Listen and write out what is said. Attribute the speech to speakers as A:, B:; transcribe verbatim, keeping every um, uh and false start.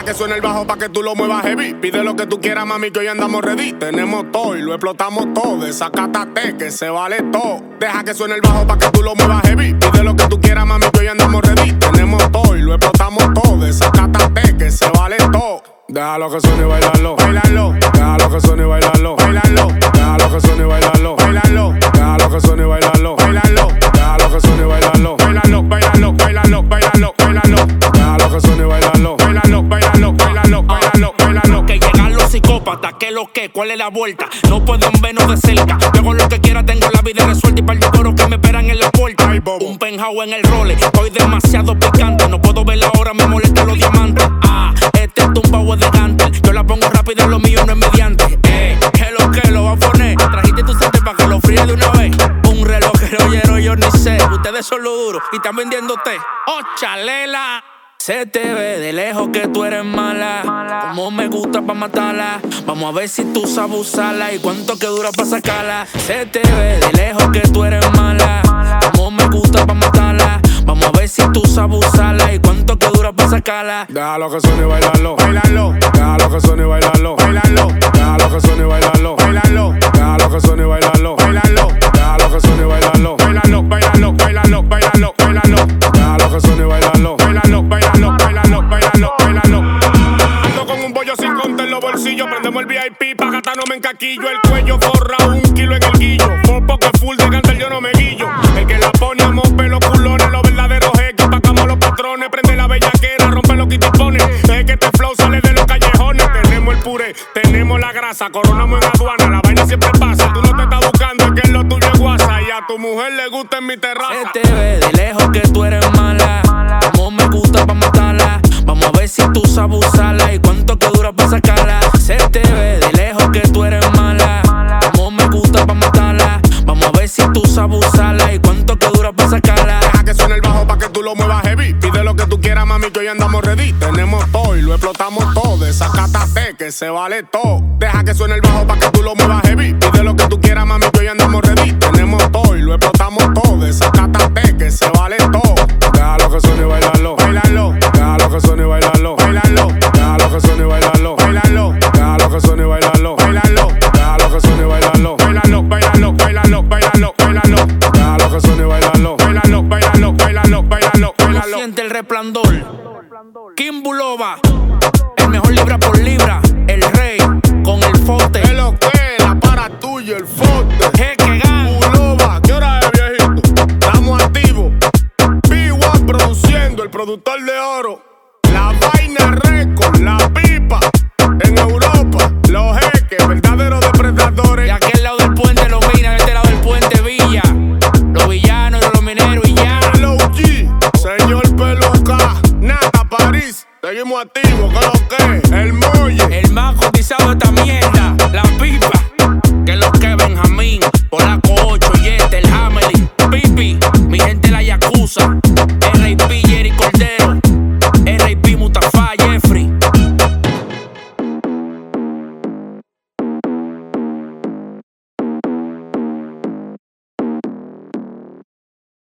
A: que suene el bajo pa' que tú lo muevas heavy. Pide lo que tú quieras, mami, que hoy andamos ready. Tenemos todo y lo explotamos todo. Desacátate que se vale todo. Deja que suene el bajo pa' que tú lo muevas heavy. Pide lo que tú quieras, mami, que hoy andamos ready. Tenemos todo y lo explotamos todo. Desacátate que se vale todo. Déjalo que suene y bailarlo, bailarlo. Déjalo que suene y bailarlo, bailarlo. Déjalo que suene y bailarlo, bailarlo. Déjalo que suene y bailarlo, bailarlo. Déjalo que suene y bailarlo, bailarlo, bailarlo, bailarlo, bailarlo, bailarlo. Déjalo que suene y bailarlo, bailarlo, bailarlo, bailarlo, bailarlo, bailarlo.
B: Que llegan los psicópatas, que lo que, cuál es la vuelta. No pueden vernos de cerca. Yo hago lo que quiera, tengo la vida resuelta y par de coros que me esperan en la puerta. Un penthouse en el role, estoy demasiado picante. No puedo ver la hora, me molestan los diamantes. Ah, este es un power de Gantel. Yo la pongo rápido, lo mío no es mediante. Eh, que lo que lo va a poner. Trajiste tu sete pa' que lo fríe de una vez. Un reloj que rollero yo ni sé. Ustedes son los duros y están vendiendo té. Oh, chalela. Se te ve de lejos que tú eres mala. Como me gusta pa' matarla. Vamos a ver si tú sabes usarla y cuánto que dura pa' sacarla. Se te ve de lejos que tú eres mala. Como me gusta pa' matarla. Vamos a ver si tú sabes usarla y cuánto que dura pa' sacarla.
A: Déjalo que suene y bailarlo, bailarlo. Déjalo que suene y bailarlo, bailarlo. Déjalo que suene y bailarlo, bailarlo. Déjalo que suene y bailarlo, bailarlo. Déjalo que suene y bailarlo, bailarlo, bailarlo, bailarlo, bailarlo, bailarlo. Déjalo que suene y bailarlo, bailarlo, bailarlo, bailarlo, bailarlo, bailarlo. Ando con un bollo sin contar en los bolsillos. Prendemos el V I P pa' gastarnos en caquillo. El cuello forrado, un kilo en el guillo. Fopo que full de cantar yo no me guillo. El que la pone a mope los culones. Los verdaderos jeques pacamos los patrones. Prende la bellaquera, rompe los quitipones. Es que este flow sale de los callejones. Tenemos el puré, tenemos la grasa. Coronamos en aduana, la vaina siempre pasa. Tú no te estás buscando, es que es lo tuyo es guasa. Y a tu mujer le gusta en mi terraza.
B: Se te ve de lejos que tú eres mala. Como me gusta pa' matarla. Vamos a ver si tú sabes usarla y cuánto que dura pa' sacarla. Se te ve de lejos que tú eres mala. Como me gusta pa' matarla. Vamos a ver si tú sabes usarla y cuánto que dura pa' sacarla.
A: Deja que suene el bajo pa' que tú lo muevas heavy. Pide lo que tú quieras, mami, que hoy andamos ready. Tenemos todo y lo explotamos todo. Desacátate que se vale todo. Deja que suene el bajo pa' que tú lo muevas heavy. Pide lo que tú quieras, mami, que hoy andamos ready. Tenemos todo y lo explotamos todo. Desacátate que se vale todo. Déjalo que suene y bailarlo, bailarlo. Déjalo que suene y bailarlo, bailarlo. Déjalo que suene y bailarlo, bailarlo. Déjalo que suene y bailarlo, bailarlo. Déjalo que suene y bailarlo, bailarlo, bailarlo, bailarlo, bailarlo, bailarlo. Déjalo que suene y bailarlo, bailarlo, bailarlo, bailarlo, bailarlo, bailarlo.
B: Siente el resplandor. Kim Bulova, el mejor libra por libra. El rey con el fote.
A: Es lo que la para tuyo, el fote.
B: Jeque Gang.
A: Bulova, ¿qué hora es, viejito? Estamos activos. P uno produciendo, el productor de oro. La vaina récord, la pipa. En Europa, los jeques, verdaderos depredadores.
B: De aquel lado del puente los minas, de este lado del puente Villa. Los villanos y los mineros.